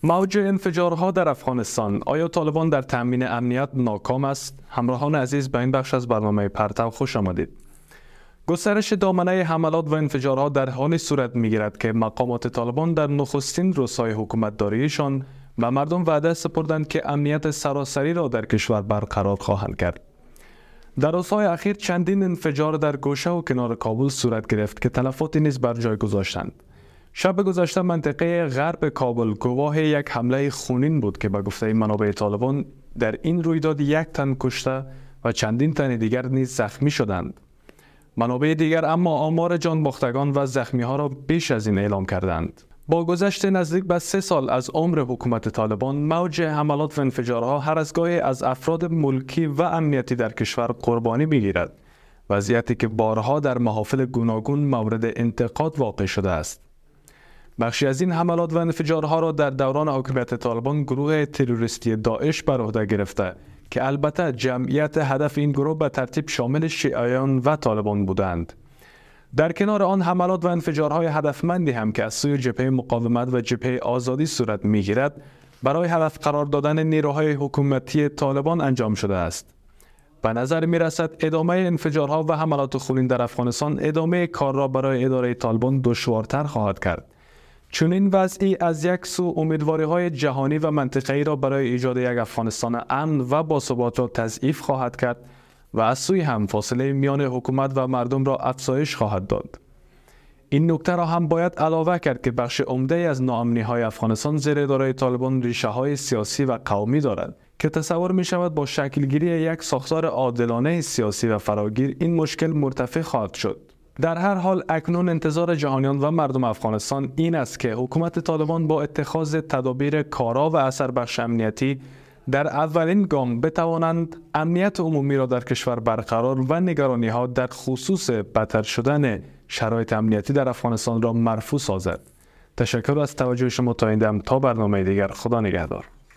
موج انفجارها در افغانستان. آیا طالبان در تامین امنیت ناکام است؟ همراهان عزیز، به این بخش از برنامه پرتو خوش آمدید. گسترش دامنه حملات و انفجارها در حالی صورت می‌گیرد که مقامات طالبان در نخستین روزهای حکومتداریشان به مردم وعده سپردند که امنیت سراسری را در کشور برقرار خواهند کرد. در روزهای اخیر چندین انفجار در گوشه و کنار کابل صورت گرفت که تلفاتی نیز بر جای گذاشتند. شب گذشته منطقه غرب کابل گواه یک حمله خونین بود که به گفته منابع طالبان در این رویداد 1 تن کشته و چندین تن دیگر نیز زخمی شدند. منابع دیگر اما آمار جان باختگان و زخمی ها را بیش از این اعلام کردند. با گذشت نزدیک به 3 سال از عمر حکومت طالبان، موج حملات و انفجارها هر از گاهی از افراد ملکی و امنیتی در کشور قربانی می‌گیرد، وضعیتی که بارها در محافل گوناگون مورد انتقاد واقع شده است. بخشی از این حملات و انفجارها را در دوران حکومت طالبان گروه تروریستی داعش بر عهده گرفته که البته جمعیت هدف این گروه به ترتیب شامل شیعیان و طالبان بودند. در کنار آن حملات و انفجارهای هدفمندی هم که از سوی جبهه مقاومت و جبهه آزادی صورت می‌گیرد برای هدف قرار دادن نیروهای حکومتی طالبان انجام شده است. به نظر می‌رسد ادامه انفجارها و حملات خونین در افغانستان ادامه کار را برای اداره طالبان دشوارتر خواهد کرد. چون این وضعی از یک سو امیدواری‌های جهانی و منطقه‌ای را برای ایجاد یک افغانستان امن و باثبات را تضعیف خواهد کرد و از سوی هم فاصله میان حکومت و مردم را افزایش خواهد داد. این نکته را هم باید علاوه کرد که بخش عمده از ناامنی‌های افغانستان زیر اداره طالبان ریشه‌های سیاسی و قومی دارد که تصور می‌شود با شکلگیری یک ساختار عادلانه سیاسی و فراگیر این مشکل مرتفع خواهد شد. در هر حال اکنون انتظار جهانیان و مردم افغانستان این است که حکومت طالبان با اتخاذ تدابیر کارا و اثر بخش امنیتی در اولین گام بتوانند امنیت عمومی را در کشور برقرار و نگرانی‌ها در خصوص بدتر شدن شرایط امنیتی در افغانستان را مرفوع سازد. تشکر از توجه شما. تا برنامه دیگر، خدا نگهدار.